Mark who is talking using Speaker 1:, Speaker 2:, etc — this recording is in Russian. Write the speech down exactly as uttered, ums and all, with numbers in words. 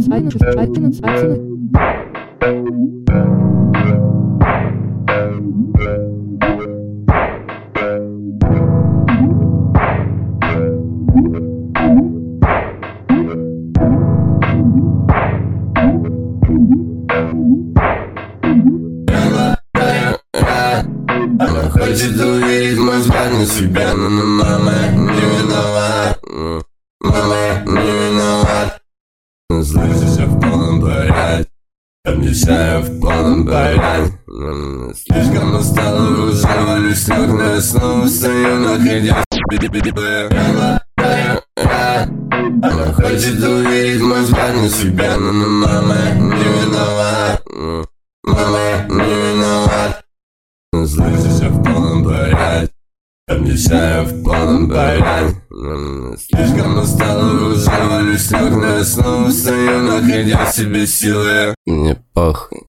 Speaker 1: Она хочет увидеть мой взгляд на себя, но на мама не виноват. Мама не виноват. Слышишь, я в полном порядке. Обнесаю в полном порядке. Слишком устал, уже валюсь ног, но я снова встаю, находя Она хочет увидеть мой взгляд на себя, но на мама не виноват. Мама не виноват. Слышишь, я в полном порядке. Обнесаю в полном порядке. Слишком устал, уже валюсь ног, но я снова встаю, находя в себе силы. Мне похуй.